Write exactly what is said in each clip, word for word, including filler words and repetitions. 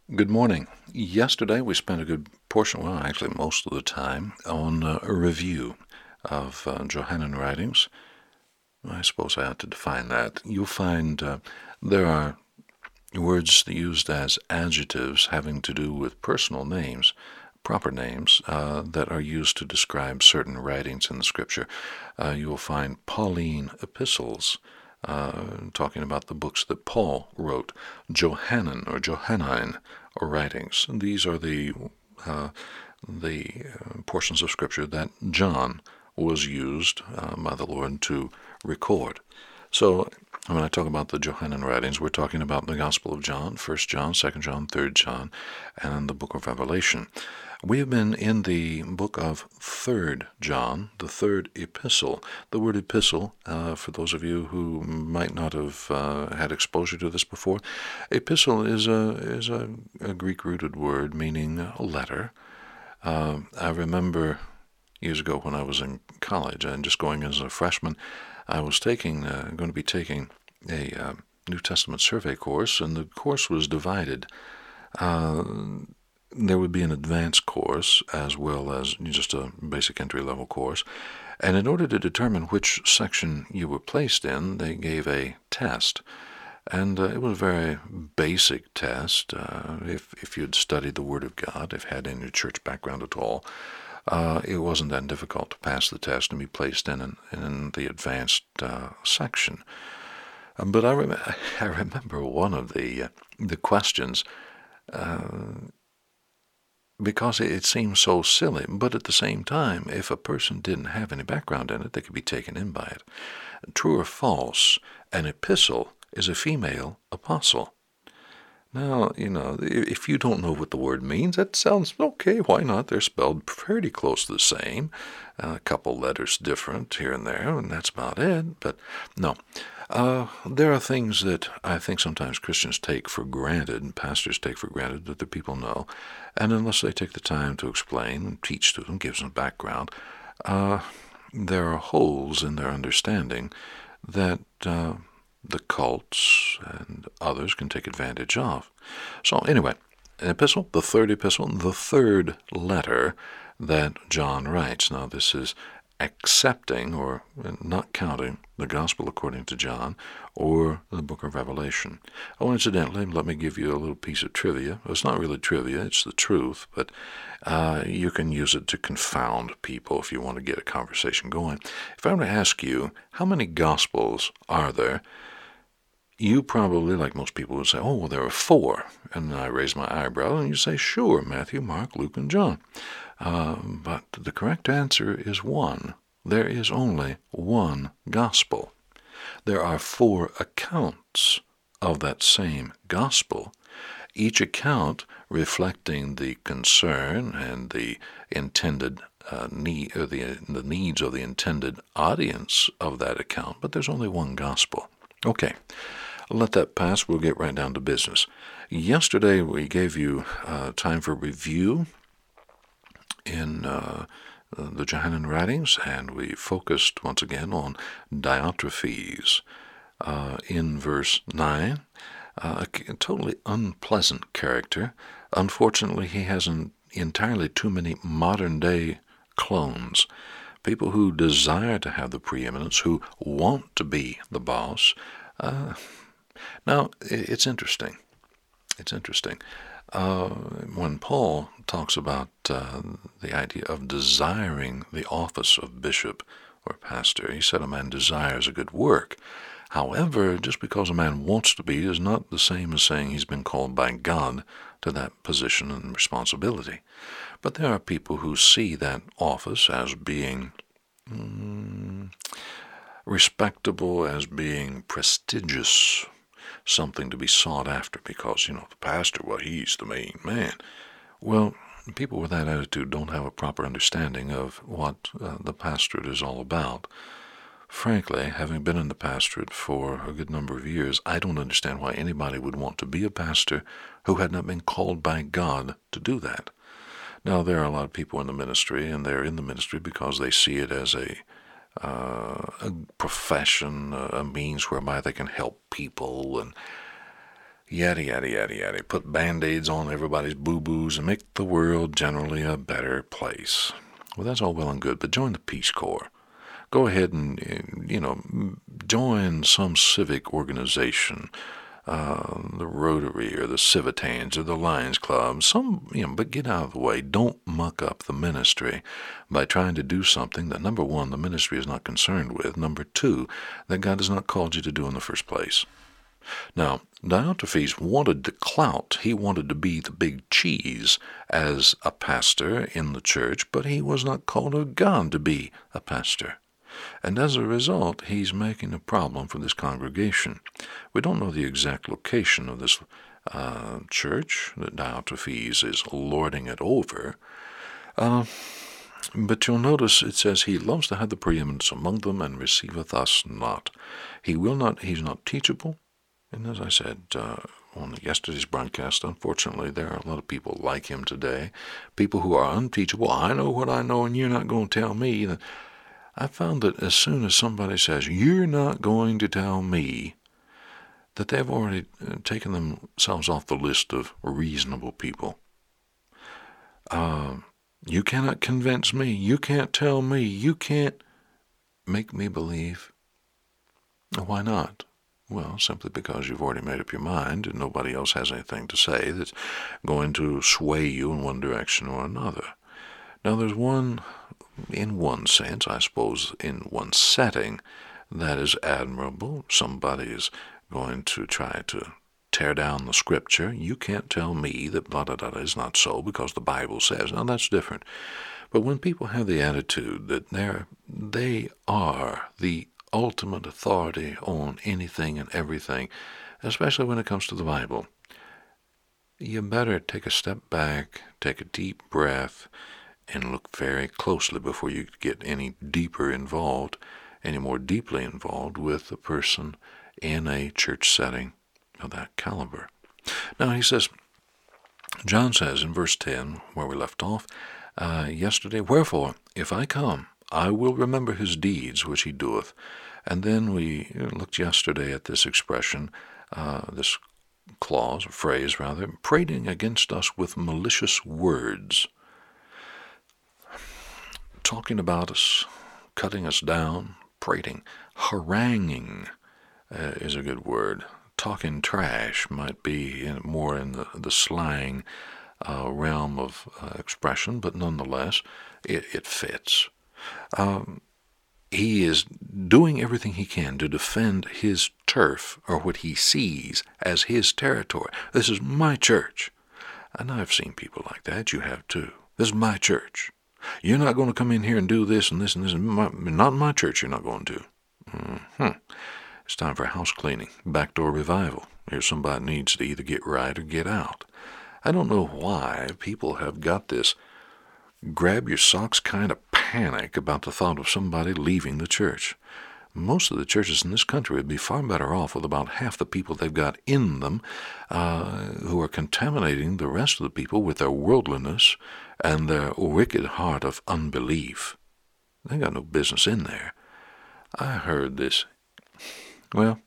Good morning. Yesterday we spent a good portion, well, actually most of the time, on uh, a review of uh, Johannine writings. I suppose I ought to define that. You'll find uh, there are words used as adjectives having to do with personal names, proper names, uh, that are used to describe certain writings in the Scripture. Uh, you will find Pauline epistles, uh, talking about the books that Paul wrote, Johannine or Johannine writings. These are the uh, the uh, portions of Scripture that John was used uh, by the Lord to record. So when I talk about the Johannine writings, we're talking about the Gospel of John, First John, Second John, Third John, and the book of Revelation. We have been in the book of Third John, the third epistle. The word epistle, uh, for those of you who might not have uh, had exposure to this before, epistle is a is a, a Greek-rooted word meaning a letter. Uh, I remember years ago when I was in college and just going as a freshman, I was taking uh, going to be taking a uh, New Testament survey course, and the course was divided. Uh, there would be an advanced course as well as just a basic entry-level course. And in order to determine which section you were placed in, they gave a test. And uh, it was a very basic test. Uh, if, if you'd studied the Word of God, if had any church background at all, uh, it wasn't that difficult to pass the test and be placed in, in, in the advanced uh, section. Um, but I, rem- I remember one of the, uh, the questions, uh, because it seemed so silly, but at the same time, if a person didn't have any background in it, they could be taken in by it. True or false, an epistle is a female apostle. Now, you know, if you don't know what the word means, that sounds okay, why not? They're spelled pretty close to the same, a couple letters different here and there, and that's about it. But no, uh, there are things that I think sometimes Christians take for granted, and pastors take for granted that the people know, and unless they take the time to explain and teach to them, gives them background, uh, there are holes in their understanding that uh, the cults and others can take advantage of. So anyway, an epistle, the third epistle, the third letter that John writes. Now this is accepting or not counting the Gospel according to John or the book of Revelation. Oh, incidentally, let me give you a little piece of trivia. Well, it's not really trivia, it's the truth, but uh, you can use it to confound people if you want to get a conversation going. If I were to ask you, how many Gospels are there? You probably, like most people, would say, oh, well, there are four. And I raise my eyebrow, and you say, sure, Matthew, Mark, Luke, and John. Uh, but the correct answer is one. There is only one gospel. There are four accounts of that same gospel, each account reflecting the concern and the intended uh, need, or the, the needs of the intended audience of that account, but there's only one gospel. Okay. Let that pass. We'll get right down to business. Yesterday we gave you uh, time for review in uh, the Johannine writings, and we focused once again on Diotrephes uh, in verse nine. Uh, a totally unpleasant character. Unfortunately, he has an entirely too many modern-day clones. People who desire to have the preeminence, who want to be the boss. Uh, Now, it's interesting. It's interesting. Uh, when Paul talks about uh, the idea of desiring the office of bishop or pastor, he said a man desires a good work. However, just because a man wants to be is not the same as saying he's been called by God to that position and responsibility. But there are people who see that office as being mm, respectable, as being prestigious, something to be sought after because, you know, the pastor, well, he's the main man. Well, people with that attitude don't have a proper understanding of what uh, the pastorate is all about. Frankly, having been in the pastorate for a good number of years, I don't understand why anybody would want to be a pastor who had not been called by God to do that. Now, there are a lot of people in the ministry, and they're in the ministry because they see it as a Uh, a profession, a means whereby they can help people, and yada, yada, yada, yada. Put Band-Aids on everybody's boo-boos and make the world generally a better place. Well, that's all well and good, but join the Peace Corps. Go ahead and, you know, join some civic organization, uh, the Rotary or the Civitans or the Lions Club, some, you know, but get out of the way. Don't muck up the ministry by trying to do something that, number one, the ministry is not concerned with, number two, that God has not called you to do in the first place. Now, Diotrephes wanted the clout. He wanted to be the big cheese as a pastor in the church, but he was not called of God to be a pastor. And as a result, he's making a problem for this congregation. We don't know the exact location of this uh, church that Diotrephes is lording it over. Uh, but you'll notice it says he loves to have the preeminence among them and receiveth us not. He will not, he's not teachable. And as I said uh, on yesterday's broadcast, unfortunately, there are a lot of people like him today, people who are unteachable. I know what I know, and you're not going to tell me. That I found that as soon as somebody says, you're not going to tell me, that they've already taken themselves off the list of reasonable people. Uh, you cannot convince me. You can't tell me. You can't make me believe. Why not? Well, simply because you've already made up your mind and nobody else has anything to say that's going to sway you in one direction or another. Now, there's one, in one sense, I suppose, in one setting, that is admirable. Somebody is going to try to tear down the scripture. You can't tell me that blah, blah, blah is not so because the Bible says. Now, that's different. But when people have the attitude that they're, they are the ultimate authority on anything and everything, especially when it comes to the Bible, you better take a step back, take a deep breath, and look very closely before you get any deeper involved, any more deeply involved with a person in a church setting of that caliber. Now he says, John says in verse ten, where we left off uh, yesterday, wherefore, if I come, I will remember his deeds which he doeth. And then we looked yesterday at this expression, uh, this clause, or phrase rather, prating against us with malicious words. Talking about us, cutting us down, prating, haranguing uh, is a good word. Talking trash might be in, more in the, the slang uh, realm of uh, expression, but nonetheless, it, it fits. Um, he is doing everything he can to defend his turf, or what he sees as his territory. This is my church. And I've seen people like that. You have too. This is my church. You're not going to come in here and do this and this and this. My, not in my church you're not going to. Mm-hmm. It's time for house cleaning, backdoor revival. Here's somebody that needs to either get right or get out. I don't know why people have got this grab your socks kind of panic about the thought of somebody leaving the church. Most of the churches in this country would be far better off with about half the people they've got in them uh, who are contaminating the rest of the people with their worldliness and their wicked heart of unbelief. They got no business in there. I heard this. Well,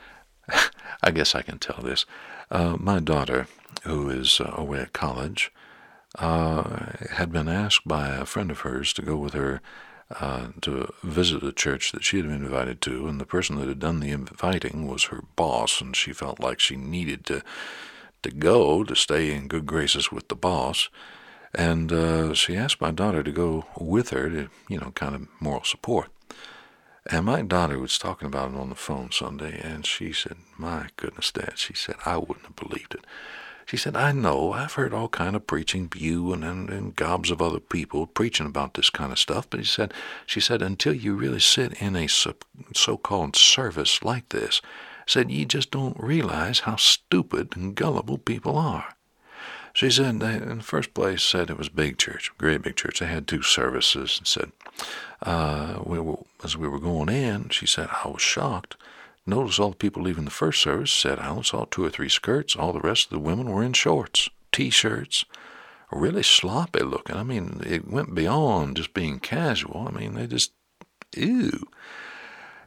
I guess I can tell this. Uh, my daughter, who is uh, away at college, uh, had been asked by a friend of hers to go with her uh, to visit a church that she had been invited to, and the person that had done the inviting was her boss, and she felt like she needed to to go to stay in good graces with the boss. And uh, she asked my daughter to go with her to, you know, kind of moral support. And my daughter was talking about it on the phone Sunday, and she said, my goodness, Dad, she said, I wouldn't have believed it. She said, I know, I've heard all kind of preaching, you and, and, and gobs of other people preaching about this kind of stuff, but he said, she said, until you really sit in a so, so-called service like this, said, you just don't realize how stupid and gullible people are. She said, they, in the first place, said it was a big church, great big church. They had two services, and said, uh, we were, as we were going in, she said, I was shocked. Notice all the people leaving the first service said, I only saw two or three skirts. All the rest of the women were in shorts, T-shirts, really sloppy looking. I mean, it went beyond just being casual. I mean, they just, ew.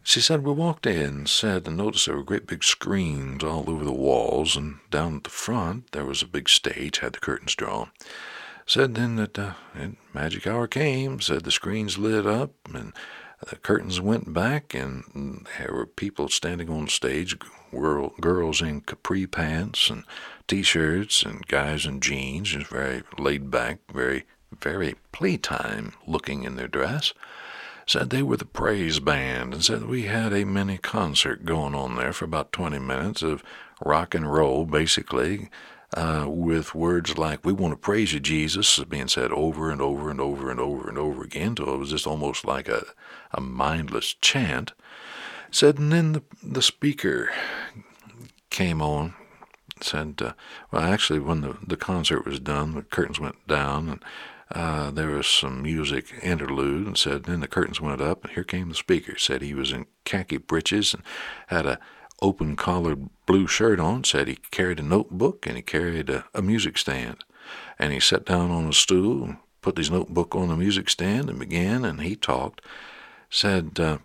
She said, we walked in, said, and noticed there were great big screens all over the walls, and down at the front there was a big stage, had the curtains drawn. Said then that uh, magic hour came, said the screens lit up, and the curtains went back, and there were people standing on stage, girl, girls in capri pants and T-shirts, and guys in jeans, just very laid back, very, very playtime looking in their dress. Said they were the praise band, and said we had a mini concert going on there for about twenty minutes of rock and roll, basically, uh, with words like, we want to praise you, Jesus, being said over and over and over and over and over again, till it was just almost like a, a mindless chant. Said, and then the, the speaker came on, said, uh, well, actually, when the, the concert was done, the curtains went down, and Uh, there was some music interlude, and said, then the curtains went up, and here came the speaker. Said he was in khaki breeches and had a open-collared blue shirt on. Said he carried a notebook, and he carried a, a music stand. And he sat down on a stool and put his notebook on the music stand and began, and he talked. Said uh,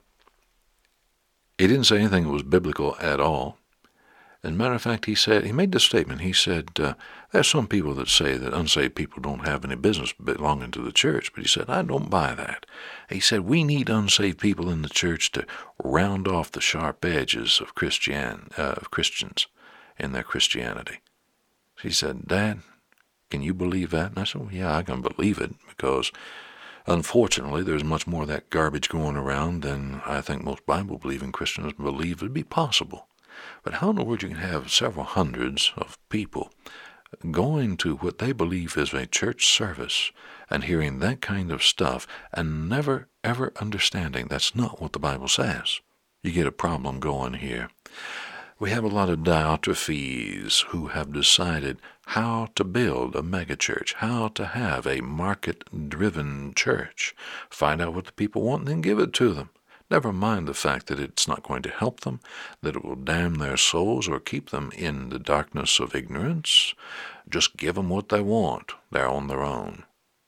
he didn't say anything that was biblical at all. As a matter of fact, he said, he made this statement. He said, uh, there's some people that say that unsaved people don't have any business belonging to the church. But he said, I don't buy that. He said, we need unsaved people in the church to round off the sharp edges of Christian, uh, of Christians in their Christianity. He said, Dad, can you believe that? And I said, well, yeah, I can believe it, because unfortunately there's much more of that garbage going around than I think most Bible-believing Christians believe would be possible. But how in the world you can have several hundreds of people going to what they believe is a church service and hearing that kind of stuff and never, ever understanding that's not what the Bible says? You get a problem going here. We have a lot of Diotrephes who have decided how to build a megachurch, how to have a market-driven church. Find out what the people want and then give it to them. Never mind the fact that it's not going to help them, that it will damn their souls or keep them in the darkness of ignorance. Just give them what they want. They're on their own.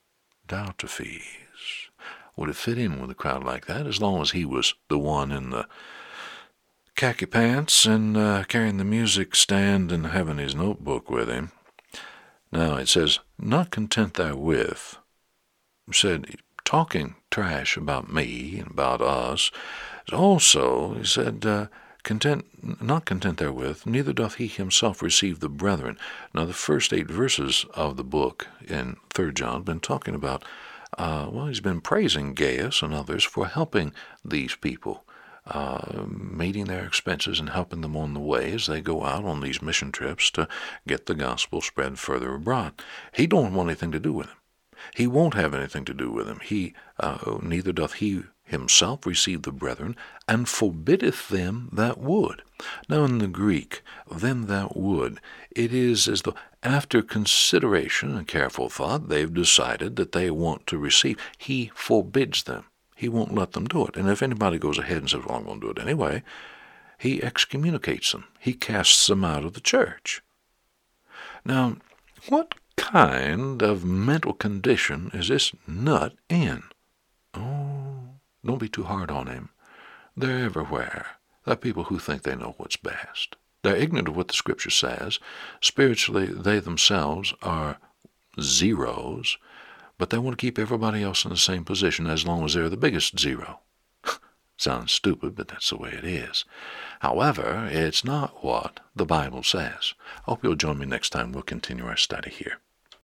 Diotrephes would have fit in with a crowd like that as long as he was the one in the khaki pants and uh, carrying the music stand and having his notebook with him. Now it says, not content therewith, said, talking trash about me and about us. Also, he said, uh, content, not content therewith, neither doth he himself receive the brethren. Now, the first eight verses of the book in Third John have been talking about, uh, well, he's been praising Gaius and others for helping these people, uh, meeting their expenses and helping them on the way as they go out on these mission trips to get the gospel spread further abroad. He don't want anything to do with him. He won't have anything to do with him. He, uh, neither doth he himself receive the brethren, and forbiddeth them that would. Now in the Greek, them that would, it is as though after consideration and careful thought, they've decided that they want to receive. He forbids them. He won't let them do it. And if anybody goes ahead and says, well, I'm going to do it anyway, he excommunicates them. He casts them out of the church. Now, what kind of mental condition is this nut in? Oh, don't be too hard on him. They're everywhere. They're people who think they know what's best. They're ignorant of what the Scripture says. Spiritually, they themselves are zeros, but they want to keep everybody else in the same position as long as they're the biggest zero. Sounds stupid, but that's the way it is. However, it's not what the Bible says. I hope you'll join me next time. We'll continue our study here.